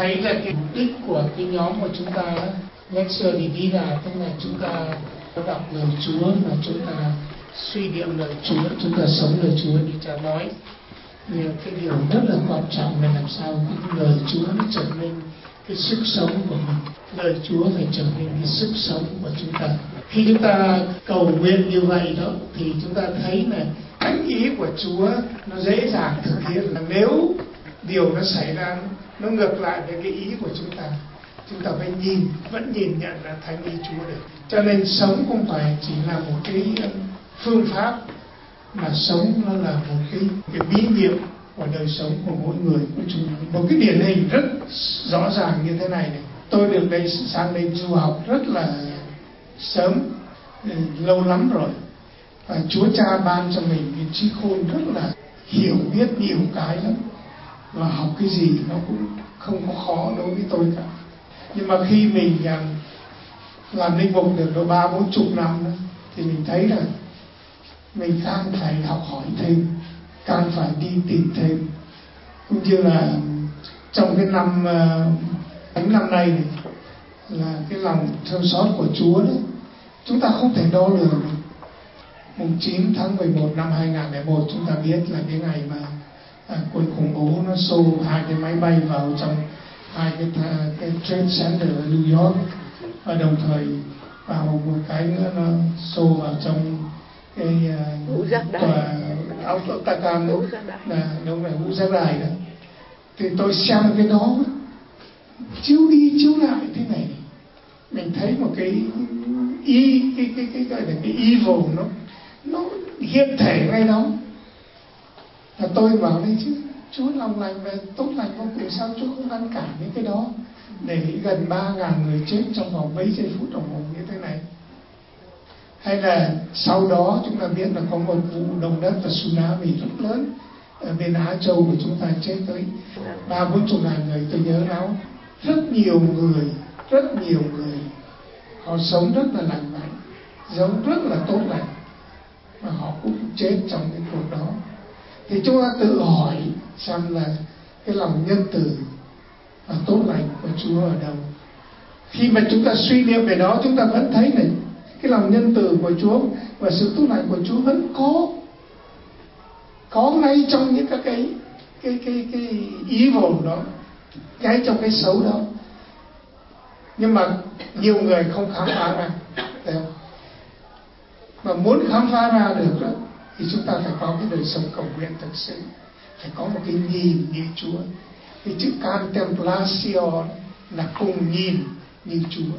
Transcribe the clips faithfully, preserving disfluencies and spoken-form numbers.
thấy là cái mục đích của cái nhóm của chúng ta đó, Lectio Divina, tức là chúng ta đọc lời Chúa và chúng ta suy niệm lời Chúa, chúng ta sống lời Chúa như Cha nói. Nhưng cái điều rất là quan trọng là làm sao cái lời Chúa nó trở nên cái sức sống của mình. Lời Chúa phải trở nên cái sức sống của chúng ta. Khi chúng ta cầu nguyện như vậy đó thì chúng ta thấy là thánh ý của Chúa nó dễ dàng thực hiện. Là nếu điều nó xảy ra nó ngược lại với cái ý của chúng ta, chúng ta phải nhìn, vẫn nhìn nhận là thánh ý Chúa được. Cho nên sống không phải chỉ là một cái phương pháp, mà sống nó là một cái, cái bí nghiệm của đời sống của mỗi người của chúng. Một cái điển hình rất rõ ràng như thế này này. Tôi được đây sang đây du học rất là sớm, lâu lắm rồi. Và Chúa Cha ban cho mình cái trí khôn rất là hiểu biết nhiều cái lắm. Và học cái gì nó cũng không có khó đối với tôi cả. Nhưng mà khi mình làm linh mục được độ ba bốn chục năm đó, thì mình thấy là mình càng phải học hỏi thêm, càng phải đi tìm thêm. Cũng như là trong cái năm thánh năm nay này, là cái lòng thương xót của Chúa đó, chúng ta không thể đo lường được. Mùng chín tháng mười một năm hai nghìn không trăm lẻ một chúng ta biết là cái ngày mà à, quân khủng bố nó xô hai cái máy bay vào trong hai cái, cái Trade Center ở New York, và đồng thời vào một cái nữa nó xô vào trong cái uh, tòa Autotakan đó, là đúng là ngũ giác đài đó. Thì tôi xem cái đó chiếu đi chiếu lại thế này, mình thấy một cái y cái cái cái gọi là cái evil nó nó hiện thể ngay đó. Và tôi bảo đây chứ Chúa lòng lành và tốt lành vô cùng, sao Chúa không ngăn cản những cái đó để gần ba ngàn người chết trong vòng mấy giây phút đồng hồ như thế này. Hay là sau đó chúng ta biết là có một vụ động đất và tsunami rất lớn ở bên Á Châu của chúng ta, chết tới ba bốn chục ngàn người. Tôi nhớ đó, rất nhiều người, rất nhiều người họ sống rất là lành mạnh, sống rất là tốt lành, mà họ cũng chết trong cái cuộc đó. Thì chúng ta tự hỏi xem là cái lòng nhân từ và tốt lành của Chúa ở đâu. Khi mà chúng ta suy niệm về đó, chúng ta vẫn thấy là cái lòng nhân từ của Chúa và sự tốt lành của Chúa vẫn có có ngay trong những các cái cái cái cái evil đó, ngay trong cái xấu đó. Nhưng mà nhiều người không khám phá ra, thấy không? Mà muốn khám phá ra được đó, thì chúng ta phải có cái đời sống cầu nguyện thực sự, phải có một cái nhìn như Chúa. Cái chữ contemplatio là cùng nhìn như Chúa.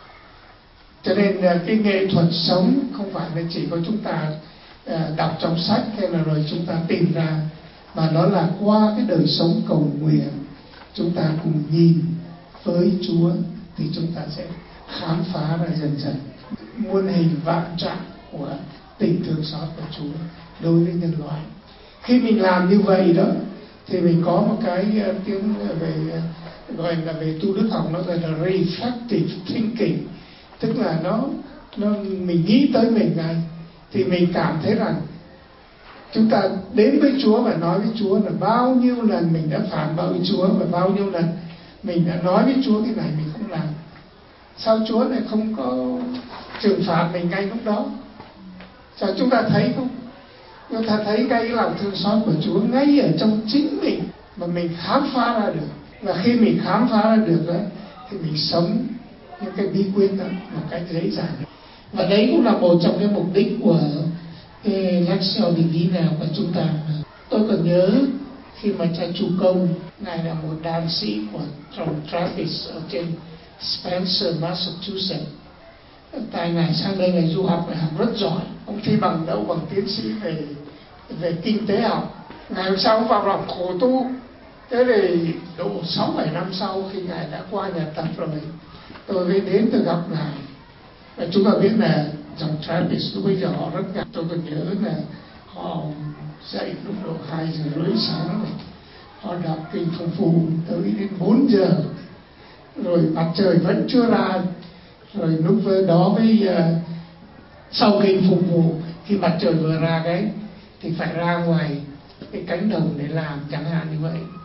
Cho nên cái nghệ thuật sống không phải là chỉ có chúng ta đọc trong sách hay là rồi chúng ta tìm ra, mà nó là qua cái đời sống cầu nguyện chúng ta cùng nhìn với Chúa, thì chúng ta sẽ khám phá ra dần dần muôn hình vạn trạng của tình thương xót của Chúa đối với nhân loại. Khi mình làm như vậy đó, thì mình có một cái tiếng về gọi là về tu đức học, nó gọi là reflective thinking, tức là nó nó mình nghĩ tới mình ngay, thì mình cảm thấy rằng chúng ta đến với Chúa và nói với Chúa là bao nhiêu lần mình đã phản bội Chúa, và bao nhiêu lần mình đã nói với Chúa cái này mình không làm. Sao Chúa lại không có trừng phạt mình ngay lúc đó? Sao chúng ta thấy không? Chúng ta thấy cái lòng thương xót của Chúa ngay ở trong chính mình mà mình khám phá ra được. Và khi mình khám phá ra được đó, thì mình sống những cái bí quyết đó một cách dễ dàng. Và đấy cũng là một trong cái mục đích của cái Lectio Divina của chúng ta. Tôi còn nhớ khi mà cha Chu Công, ngài là một đàn sĩ của trong Trappist ở trên Spencer, Massachusetts. Tại ngài sang đây ngài du học, ngài học rất giỏi, ông thi bằng đậu bằng tiến sĩ về về kinh tế học. Ngày hôm sau ông vào lòng khổ tu. Thế thì độ sáu bảy năm sau, khi ngài đã qua nhà tập rồi, tôi mới đến tôi gặp ngài. Và chúng ta biết là dòng Trappist lúc bây giờ họ rất ngặt. Tôi còn nhớ là họ dậy lúc độ hai giờ rưỡi sáng này, họ đọc kinh Phụng Phù tới đến bốn giờ, rồi mặt trời vẫn chưa ra. Rồi lúc đó với uh, sau kinh Phụng Phù, khi mặt trời vừa ra cái thì phải ra ngoài cái cánh đồng để làm, chẳng hạn như vậy.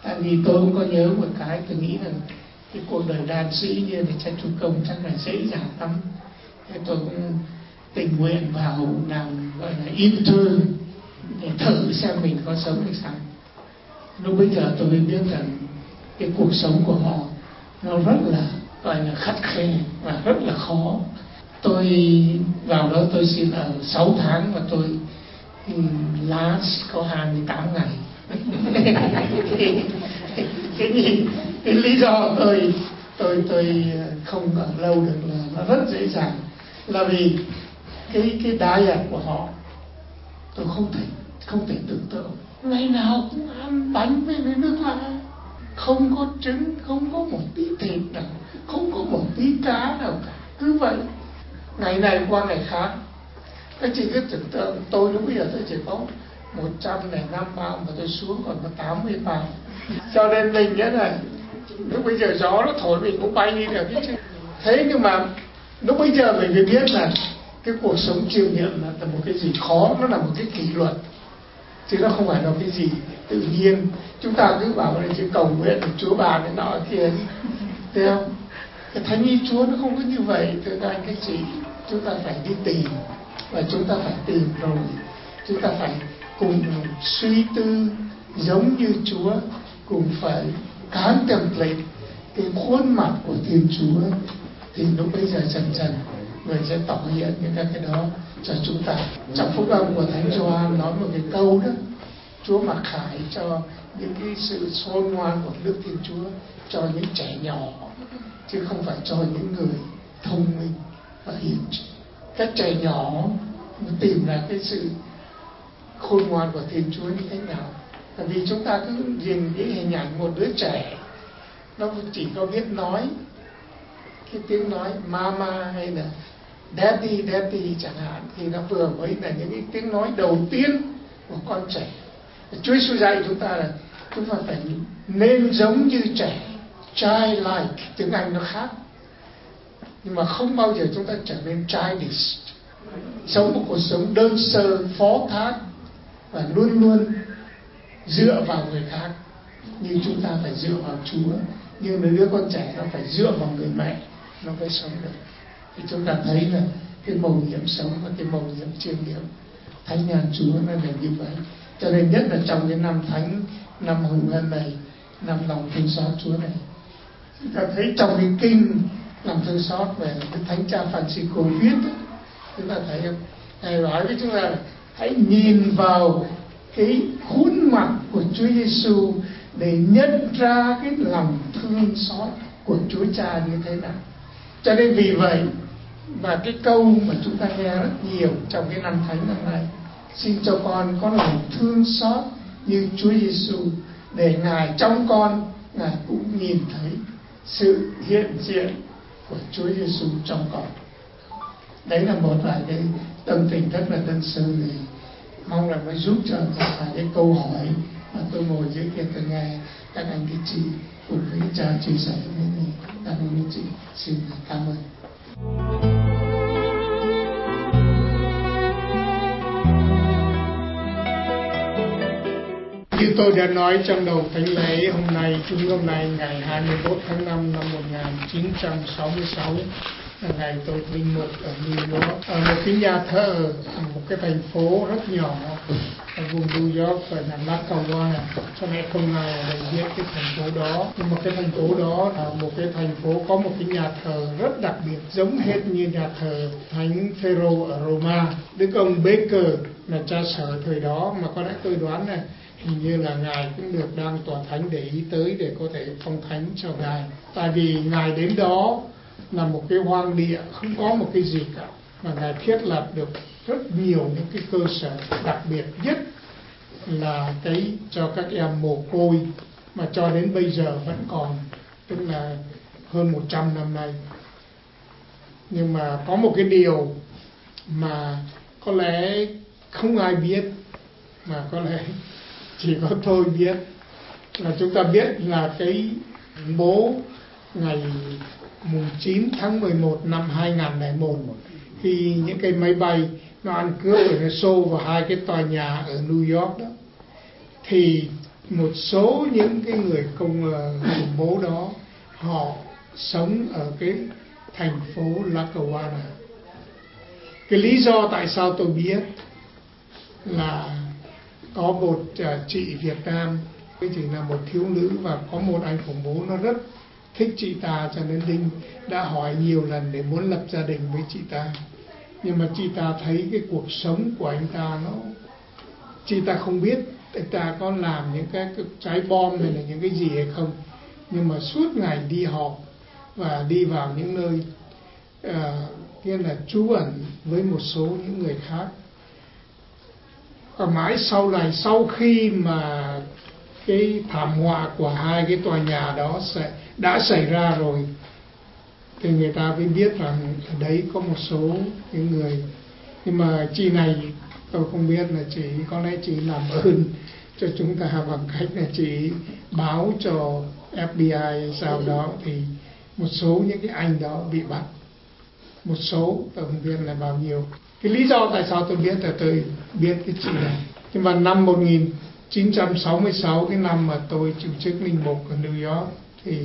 Tại vì tôi cũng có nhớ một cái, tôi nghĩ rằng cái cuộc đời đàn sĩ như là cha chủ công chắc là dễ dàng lắm. Thế tôi cũng tình nguyện vào làm gọi là intern để thử xem mình có sống hay sao. Lúc bây giờ tôi mới biết rằng cái cuộc sống của họ nó rất là gọi là khắt khe và rất là khó. Tôi vào đó tôi xin ở sáu tháng và tôi last có hai mươi tám ngày. cái, cái, cái lý do tôi tôi tôi không ở lâu được là nó rất dễ dàng, là vì cái cái diet của họ tôi không thể không thể tưởng tượng. Ngày nào cũng ăn bánh với nước lã, không có trứng, không có một tí thịt nào, không có một tí cá nào cả, cứ vậy ngày này qua ngày khác. Các chị cứ tưởng tượng tôi lúc bây giờ tôi chỉ có một trăm lẻ năm bao mà tôi xuống còn có tám mươi bao, cho nên mình nghĩa là lúc bây giờ gió nó thổi mình cũng bay đi được chứ. Thế nhưng mà lúc bây giờ mình mới biết là cái cuộc sống chiêm nghiệm là một cái gì khó, nó là một cái kỷ luật chứ nó không phải là cái gì tự nhiên. Chúng ta cứ bảo là chỉ cầu nguyện được Chúa bàn đến nọ kia, thấy không? Cái thánh ý Chúa nó không có như vậy. Thưa các anh các chị, chúng ta phải đi tìm, và chúng ta phải tìm rồi chúng ta phải cùng suy tư giống như Chúa, cùng phải contemplate cái khuôn mặt của Thiên Chúa, thì lúc bây giờ dần dần người sẽ tỏ hiện những cái đó cho chúng ta. Trong phúc âm của Thánh Gioan nói một cái câu đó, Chúa mặc khải cho những cái sự khôn ngoan của nước Thiên Chúa cho những trẻ nhỏ, chứ không phải cho những người thông minh và hiền trí. Các trẻ nhỏ tìm ra cái sự khôn ngoan của Thiên Chúa như thế nào? Bởi vì chúng ta cứ nhìn cái hình ảnh một đứa trẻ, nó chỉ có biết nói cái tiếng nói mama hay là daddy daddy chẳng hạn, thì nó vừa mới là những cái tiếng nói đầu tiên của con trẻ. Chúa Giêsu dạy chúng ta là chúng ta phải nên giống như trẻ, childlike, tiếng Anh nó khác, nhưng mà không bao giờ chúng ta trở nên childish, sống một cuộc sống đơn sơ phó thác và luôn luôn dựa vào người khác. Như chúng ta phải dựa vào Chúa, như mấy đứa con trẻ nó phải dựa vào người mẹ nó mới sống được. Thì chúng ta thấy là cái mầu nhiệm sống và cái mầu nhiệm chiêm nghiệm thánh nhà Chúa nó là như vậy. Cho nên nhất là trong cái năm thánh, năm hồng ân này, năm lòng thương xót Chúa này, chúng ta thấy trong cái kinh lòng thương xót về cái thánh cha Francisco viết đó, chúng ta thấy không? Ngài nói với chúng ta là hãy nhìn vào cái khuôn mặt của Chúa Giêsu để nhận ra cái lòng thương xót của Chúa Cha như thế nào. Cho nên vì vậy và cái câu mà chúng ta nghe rất nhiều trong cái năm thánh năm nay, xin cho con có lòng thương xót như Chúa Giêsu, để Ngài trong con, Ngài cũng nhìn thấy sự hiện diện của Chúa Giêsu trong con. Đấy là một vài cái tâm tình rất là đơn sơ, này mong là mới giúp cho một vài cái câu hỏi mà tôi ngồi dưới kia tôi nghe các anh các chị cùng với cha chia sẻ với mình. Cảm ơn chị, xin cảm ơn. Như tôi đã nói trong đầu thánh lễ hôm nay, chúng hôm nay ngày hai mươi mốt tháng năm năm một nghìn chín trăm sáu mươi sáu, là ngày tôi linh mục ở New York, ở một cái nhà thờ, một cái thành phố rất nhỏ ở vùng New York gọi là Lackawanna. Cho nên không ai ở đây biết cái thành phố đó, nhưng mà cái thành phố đó là một cái thành phố có một cái nhà thờ rất đặc biệt, giống hết như nhà thờ Thánh Phêrô ở Roma. Đức ông Baker là cha sở thời đó, mà có lẽ tôi đoán này hình như là Ngài cũng được đang tòa thánh để ý tới để có thể phong thánh cho Ngài. Tại vì Ngài đến đó là một cái hoang địa, không có một cái gì cả, mà Ngài thiết lập được rất nhiều những cái cơ sở đặc biệt, nhất là cái cho các em mồ côi mà cho đến bây giờ vẫn còn, tức là hơn một trăm năm nay. Nhưng mà có một cái điều mà có lẽ không ai biết, mà có lẽ chỉ có tôi biết, là chúng ta biết là cái bố ngày mùng chín tháng mười một năm hai nghìn lẻ một, khi những cái máy bay nó ăn cướp rồi nó xô vào hai cái tòa nhà ở New York đó, thì một số những cái người công khủng bố đó họ sống ở cái thành phố Lackawanna. Cái lý do tại sao tôi biết là có một uh, chị Việt Nam, cái chị là một thiếu nữ, và có một anh khủng bố nó rất thích chị ta, cho nên Đinh đã hỏi nhiều lần để muốn lập gia đình với chị ta. Nhưng mà chị ta thấy cái cuộc sống của anh ta nó, chị ta không biết anh ta có làm những cái, cái trái bom hay là những cái gì hay không, nhưng mà suốt ngày đi họp và đi vào những nơi uh, là trú ẩn với một số những người khác. Và mãi sau này, sau khi mà cái thảm họa của hai cái tòa nhà đó sẽ đã xảy ra rồi, thì người ta mới biết rằng ở đấy có một số những người. Nhưng mà chị này tôi không biết, là chị có lẽ chị làm ơn cho chúng ta bằng cách là chị báo cho ép bê i hay sao đó, thì một số những cái anh đó bị bắt. Một số tôi không biết là bao nhiêu. Cái lý do tại sao tôi biết là tôi biết cái chị này. Nhưng mà năm một nghìn chín trăm sáu mươi sáu, cái năm mà tôi chịu chức linh mục ở New York, thì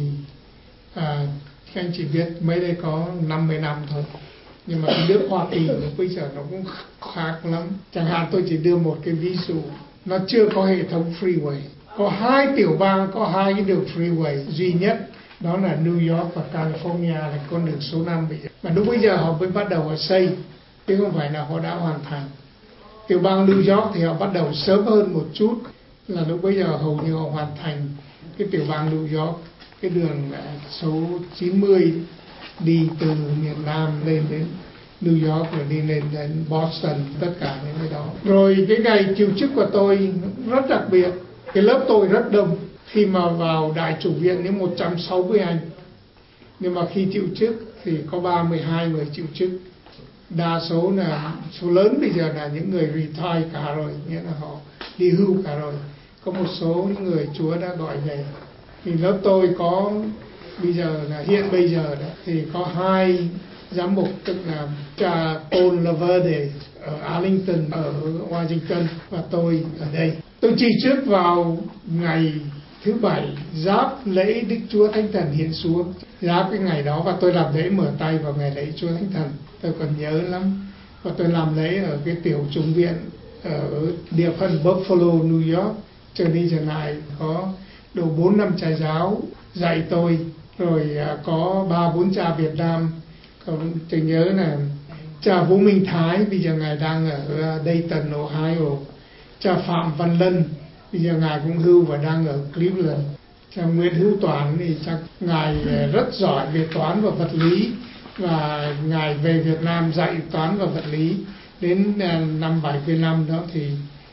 à, các anh chị biết mấy đây có năm mươi năm thôi. Nhưng mà cái nước Hoa Kỳ bây giờ nó cũng khác lắm. Chẳng hạn tôi chỉ đưa một cái ví dụ, nó chưa có hệ thống freeway. Có hai tiểu bang có hai cái đường freeway duy nhất, đó là New York và California là con đường số năm bây giờ. Mà lúc bây giờ họ mới bắt đầu họ xây, chứ không phải là họ đã hoàn thành. Tiểu bang New York thì họ bắt đầu sớm hơn một chút, là lúc bây giờ hầu như họ hoàn thành cái tiểu bang New York, cái đường số chín mươi đi từ miền Nam lên đến New York rồi đi lên đến Boston, tất cả những cái đó. Rồi cái ngày chịu chức của tôi rất đặc biệt, cái lớp tôi rất đông. Khi mà vào đại chủ viện đến một trăm sáu mươi anh, nhưng mà khi chịu chức thì có ba mươi hai người chịu chức. Đa số là, số lớn bây giờ là những người retire cả rồi, nghĩa là họ đi hưu cả rồi. Có một số những người Chúa đã gọi về. Thì lớp tôi có bây giờ là hiện bây giờ đó, thì có hai giám mục, tức là cha Paul Laverde ở Arlington ở Washington, và tôi ở đây. Tôi chỉ chức vào ngày thứ bảy giáp lễ Đức Chúa Thánh Thần hiện xuống, giáp cái ngày đó, và tôi làm lễ mở tay vào ngày lễ Chúa Thánh Thần, tôi còn nhớ lắm. Và tôi làm lễ ở cái tiểu chủng viện ở địa phận Buffalo, New York. Trở đi trở lại có độ bốn năm trai giáo dạy tôi, rồi có ba bốn cha Việt Nam. Còn tôi nhớ là cha Vũ Minh Thái, bây giờ ngài đang ở Dayton, Ohio. Cha Phạm Văn Lân, bây giờ ngài cũng hưu và đang ở Cleveland. Cha Nguyễn Hữu Toán thì chắc ngài rất giỏi về toán và vật lý, và ngài về Việt Nam dạy toán và vật lý. Đến năm bảy mươi lăm đó thì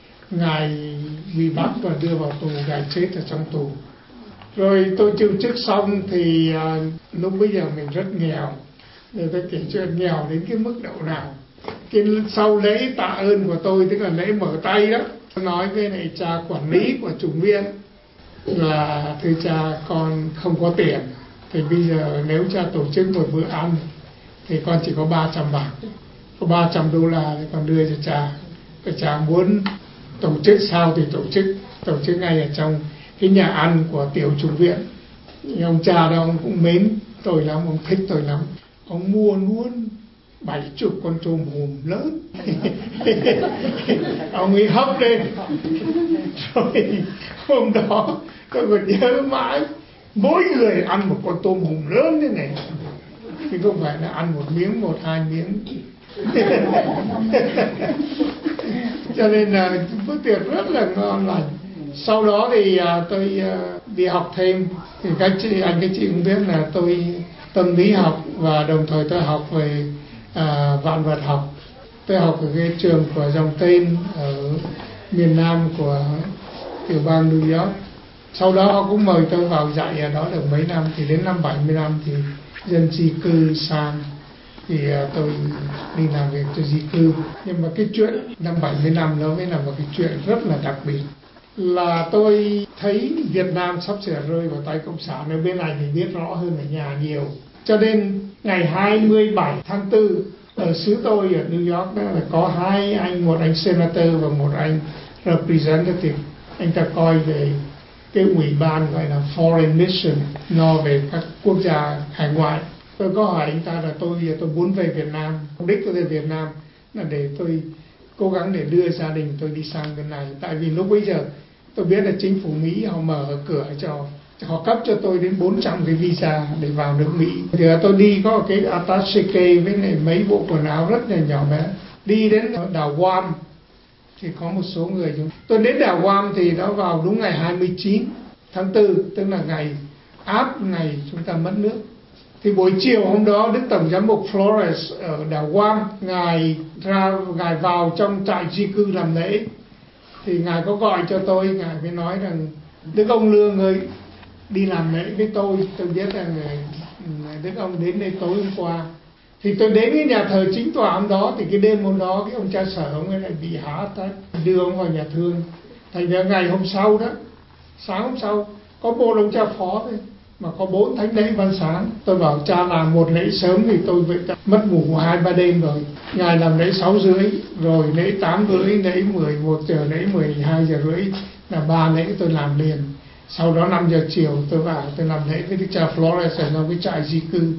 ngài bị bắt và đưa vào tù, ngài chết ở trong tù. Rồi tôi chịu chức xong thì à, lúc bây giờ mình rất nghèo. Rồi tôi kể chuyện nghèo đến cái mức độ nào. Cái sau lễ tạ ơn của tôi, tức là lễ mở tay đó, tôi nói với này cha quản lý của chủng viện là thưa cha, con không có tiền, thì bây giờ nếu cha tổ chức một bữa ăn thì con chỉ có ba trăm bạc, có ba trăm đô la thì con đưa cho cha. Và cha muốn tổ chức sao thì tổ chức, tổ chức ngay ở trong cái nhà ăn của tiểu chủng viện. Ông cha đó ông cũng mến tôi lắm, ông thích tôi lắm. Ông mua luôn bảy chục con tôm hùm lớn. Ông ấy hấp lên. Rồi hôm đó tôi còn nhớ mãi, mỗi người ăn một con tôm hùm lớn thế này, chứ không phải là ăn một miếng, một hai miếng. Cho nên là bữa tiệc rất là ngon lành. Sau đó thì à, tôi à, đi học thêm. Thì các chị, anh các chị cũng biết là tôi tâm lý học, và đồng thời tôi học về à, vạn vật học. Tôi học ở cái trường của dòng tên ở miền Nam của tiểu bang New York. Sau đó họ cũng mời tôi vào dạy ở đó được mấy năm. Thì đến năm bảy mươi lăm thì dân di cư sang, thì uh, tôi đi làm việc cho di cư. Nhưng mà cái chuyện năm bảy mươi lăm đó mới là một cái chuyện rất là đặc biệt, là tôi thấy Việt Nam sắp sửa rơi vào tay Cộng sản. Ở bên này thì biết rõ hơn ở nhà nhiều. Cho nên ngày hai mươi bảy tháng tư ở xứ tôi ở New York đó là có hai anh, một anh senator và một anh representative. Anh ta coi về cái ủy ban gọi là Foreign Mission lo về các quốc gia hải ngoại. Tôi có hỏi anh ta là tôi tôi muốn về Việt Nam, mục đích tôi về Việt Nam là để tôi cố gắng để đưa gia đình tôi đi sang bên này. Tại vì lúc bây giờ tôi biết là chính phủ Mỹ họ mở cửa cho, họ cấp cho tôi đến bốn trăm cái visa để vào nước Mỹ. Thì tôi đi có cái attaché case với này mấy bộ quần áo rất là nhỏ bé. Đi đến đảo Guam thì có một số người chúng tôi đến đảo Guam thì nó vào đúng ngày hai mươi chín tháng tư, tức là ngày áp ngày chúng ta mất nước. Thì buổi chiều hôm đó Đức Tổng giám mục Flores ở đảo Guam, ngài ra ngài vào trong trại di cư làm lễ. Thì ngài có gọi cho tôi, ngài mới nói rằng Đức ông Lương ơi, đi làm lễ với tôi. Tôi biết rằng Đức ông đến đây tối hôm qua. Thì tôi đến cái nhà thờ chính tòa hôm đó, thì cái đêm hôm đó cái ông cha sở ông ấy lại bị hả tách, đưa ông vào nhà thương. Thành ra ngày hôm sau đó, sáng hôm sau có một ông cha phó thôi mà có bốn thánh lễ văn sáng. Tôi bảo cha làm một lễ sớm thì tôi vậy mất ngủ hai ba đêm rồi. Ngài làm lễ sáu rưỡi, rồi lễ tám rưỡi, lễ mười một giờ, lễ mười hai giờ rưỡi, là ba lễ tôi làm liền. Sau đó năm giờ chiều tôi vào tôi làm lễ với Đức cha Flores ở trong cái trại di cư.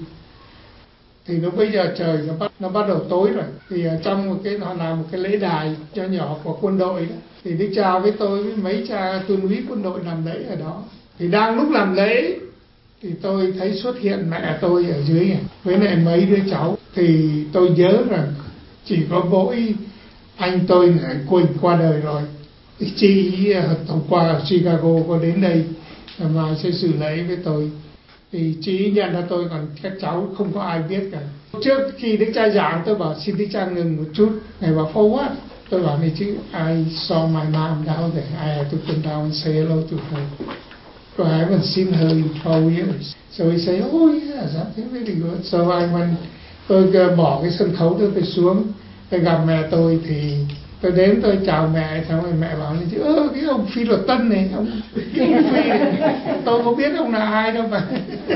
Thì lúc bây giờ trời nó bắt nó bắt đầu tối rồi, thì ở trong một cái họ làm một cái lễ đài cho nhỏ của quân đội đó. Thì Đức cha với tôi với mấy cha tuân úy quân đội làm lễ ở đó. Thì đang lúc làm lễ thì tôi thấy xuất hiện mẹ tôi ở dưới này với lại mấy đứa cháu. Thì tôi nhớ rằng chỉ có mỗi anh tôi là Quỳnh qua đời rồi. Thì chị hôm qua ở Chicago có đến đây mà sẽ xử lễ với tôi. Thì chị nhận ra tôi, còn các cháu không có ai biết cả. Trước khi Đức cha giảng tôi bảo xin Đức cha ngừng một chút. Ngài bảo for what? Tôi bảo này chứ I saw my mom down there, I had to come down and say hello to her. So I haven't seen her in twelve years. So he said, oh yeah, that's really good. So I went, tôi bỏ cái sân khấu tôi, tôi xuống, tôi gặp mẹ tôi. Thì tôi đến tôi chào mẹ, xong rồi mẹ bảo chứ ơ cái ông Phi Luật Tân này, ông, cái ông Phi này, tôi có biết ông là ai đâu mà.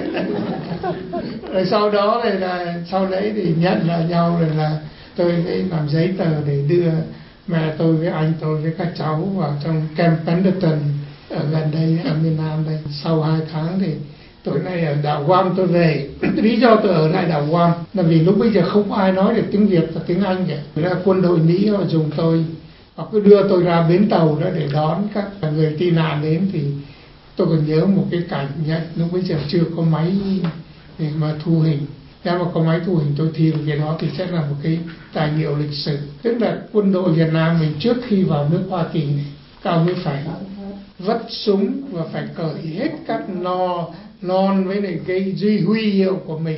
Rồi sau đó thì là sau đấy thì nhận là nhau, rồi là tôi mới làm giấy tờ để đưa mẹ tôi với anh tôi với các cháu vào trong Camp Pendleton ở gần đây, ở miền Nam đây. Sau hai tháng thì tối nay ở đảo Guam tôi về. Lý do tôi ở lại đảo Guam là vì lúc bây giờ không có ai nói được tiếng Việt và tiếng Anh cả. Là quân đội Mỹ họ dùng tôi, họ cứ đưa tôi ra bến tàu đó để đón các người tị nạn đến. Thì tôi còn nhớ một cái cảnh nhá, lúc bây giờ chưa có máy để mà thu hình. Nếu mà có máy thu hình tôi thi cái đó thì sẽ là một cái tài liệu lịch sử. Tức là quân đội Việt Nam mình trước khi vào nước Hoa Kỳ này, các ông ấy phải vất súng và phải cởi hết các lo lon với lại cái duy huy hiệu của mình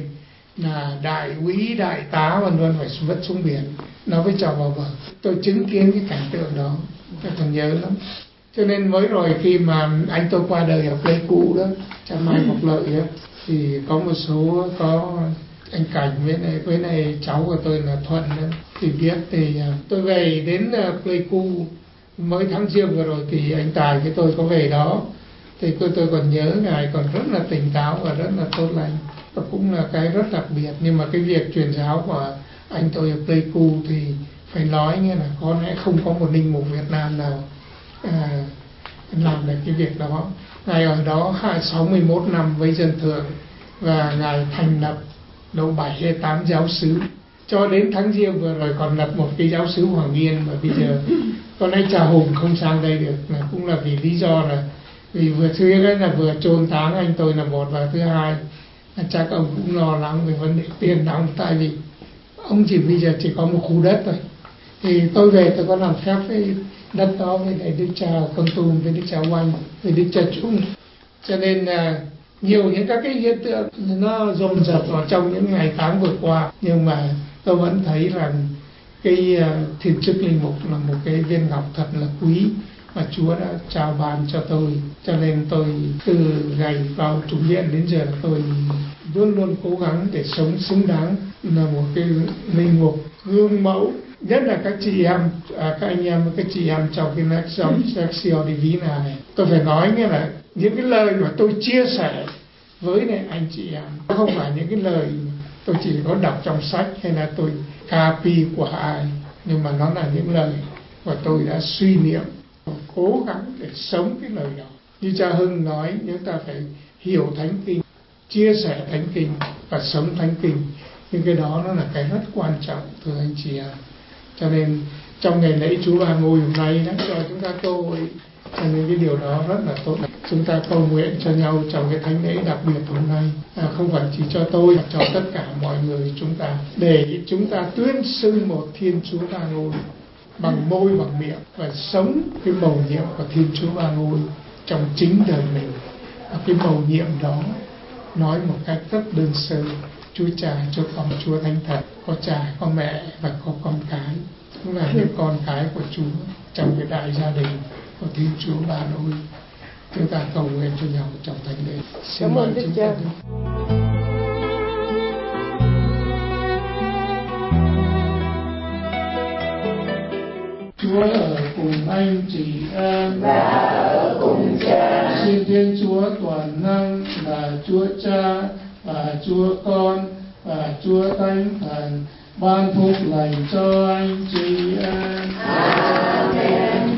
là đại úy, đại tá vân vân, phải vất xuống biển nó mới cho vào bờ. Tôi chứng kiến cái cảnh tượng đó, tôi còn nhớ lắm. Cho nên mới rồi khi mà anh tôi qua đời ở Pleiku đó, cha Mai Ngọc Lợi đó, thì có một số có anh Cảnh với này với này cháu của tôi là Thuận đó, thì biết. Thì tôi về đến Pleiku mới tháng Giêng vừa rồi, thì anh Tài với tôi có về đó. Thì tôi tôi còn nhớ ngài còn rất là tỉnh táo và rất là tốt lành, và cũng là cái rất đặc biệt. Nhưng mà cái việc truyền giáo của anh tôi ở Pleiku thì phải nói nghe là có lẽ không có một linh mục Việt Nam nào à, làm được cái việc đó. Ngài ở đó sáu mươi mốt năm với dân thường, và ngài thành lập độ bảy hay tám giáo xứ. Cho đến tháng Giêng vừa rồi còn lập một cái giáo xứ Hoàng Yên, mà bây giờ có lẽ cha Hùng không sang đây được, là cũng là vì lý do là vì vừa thứ nhất là vừa chôn táng anh tôi là một, và thứ hai là chắc ông cũng lo lắng về vấn đề tiền nong. Tại vì ông chỉ bây giờ chỉ có một khu đất thôi. Thì tôi về tôi có làm phép với đất đó với lại Đức cha Con Tum, với Đức cha Oanh, với Đức cha Trung. Cho nên là nhiều những các cái hiện tượng nó dồn dập vào trong những ngày tháng vừa qua. Nhưng mà tôi vẫn thấy rằng cái uh, thiên chức linh mục là một cái viên ngọc thật là quý mà Chúa đã trao ban cho tôi. Cho nên tôi từ ngày vào chủ viện đến giờ là tôi luôn luôn cố gắng để sống xứng đáng là một cái linh mục gương mẫu. Nhất là các chị em, à, các anh em, các chị em trong cái Lectio Divina này. Tôi phải nói nghe là những cái lời mà tôi chia sẻ với này anh chị em, không phải những cái lời tôi chỉ có đọc trong sách hay là tôi copy của ai, nhưng mà nó là những lời mà tôi đã suy niệm và cố gắng để sống cái lời đó. Như cha Hưng nói, chúng ta phải hiểu Thánh Kinh, chia sẻ Thánh Kinh và sống Thánh Kinh. Nhưng cái đó nó là cái rất quan trọng, thưa anh chị em. Cho nên trong ngày lễ Chúa Ba Ngôi hôm nay đã cho chúng ta cơ hội, cho nên cái điều đó rất là tốt. Chúng ta cầu nguyện cho nhau trong cái thánh lễ đặc biệt hôm nay, à, không phải chỉ cho tôi mà cho tất cả mọi người chúng ta, để chúng ta tuyên xưng một Thiên Chúa Ba Ngôi bằng môi bằng miệng và sống cái mầu nhiệm của Thiên Chúa Ba Ngôi trong chính đời mình. Và cái mầu nhiệm đó nói một cách rất đơn sơ: Chúa Cha, Chúa Con, Chúa Thánh Thần, có cha, có mẹ và có con cái, cũng là những con cái của Chúa trong cái đại gia đình của Thiên Chúa Ba Ngôi. Chúng ta cầu nguyện cho nhau trong thánh lễ. Xin mời Đức Cha. Chúa ở cùng anh chị em và ở cùng Cha. Xin Thiên Chúa toàn năng là Chúa Cha và Chúa Con và Chúa Thánh Thần ban phúc lành cho anh chị em. Amen.